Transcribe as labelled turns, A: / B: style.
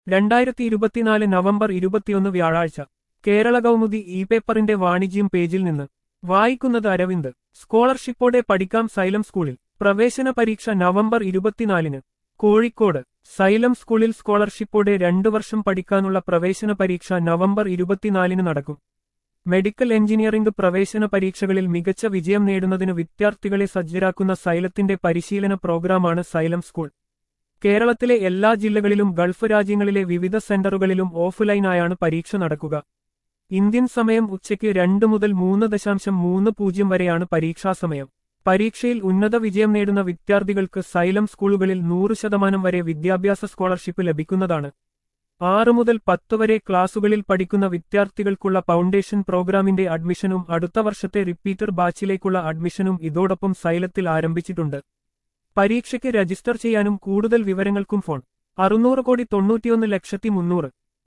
A: 2024 November 21 വ്യാഴാഴ്ച Kerala Kaumudi E പേപ്പറിന്റെ വാണിജ്യം പേജിൽ നിന്ന് വായിക്കുന്നത് അരവിന്ദ്. സ്കോളർഷിപ്പോടെ പഠിക്കാം സൈലം സ്കൂളിൽ. പ്രവേശന പരീക്ഷ നവംബർ 24-ന്. കോഴിക്കോട് സൈലം സ്കൂളിൽ സ്കോളർഷിപ്പോടെ 2 വർഷം പഠിക്കാനുള്ള പ്രവേശന പരീക്ഷ നവംബർ 24-ന് നടക്കും. മെഡിക്കൽ എഞ്ചിനീയറിംഗ് പ്രവേശന പരീക്ഷകളിൽ മികച്ച വിജയം നേടുന്നതിന് വിദ്യാർത്ഥികളെ സജ്ജരാക്കുന്ന സൈലത്തിന്റെ പരിശീലന പ്രോഗ്രാമാണ് സൈലം സ്കൂൾ. കേരളത്തിലെ എല്ലാ ജില്ലകളിലും ഗൾഫ് രാജ്യങ്ങളിലെ വിവിധ സെന്ററുകളിലും ഓഫ്ലൈനായാണ് പരീക്ഷ നടക്കുക. ഇന്ത്യൻ സമയം ഉച്ചയ്ക്ക് 2 മുതൽ 3:30 വരെയാണ് പരീക്ഷാസമയം. പരീക്ഷയിൽ ഉന്നത വിജയം നേടുന്ന വിദ്യാർത്ഥികൾക്ക് സൈലം സ്കൂളുകളിൽ 100% വരെ വിദ്യാഭ്യാസ സ്കോളർഷിപ്പ് ലഭിക്കുന്നതാണ്. 6 മുതൽ 10 വരെ ക്ലാസുകളിൽ പഠിക്കുന്ന വിദ്യാർത്ഥികൾക്കുള്ള ഫൗണ്ടേഷൻ പ്രോഗ്രാമിന്റെ അഡ്മിഷനും അടുത്ത വർഷത്തെ റിപ്പീറ്റർ ബാച്ചിലേക്കുള്ള അഡ്മിഷനും ഇതോടൊപ്പം സൈലത്തിൽ ആരംഭിച്ചിട്ടുണ്ട്. പരീക്ഷയ്ക്ക് രജിസ്റ്റർ ചെയ്യാനും കൂടുതൽ വിവരങ്ങൾക്കും ഫോൺ 600 കോടി 91 ലക്ഷത്തി 300.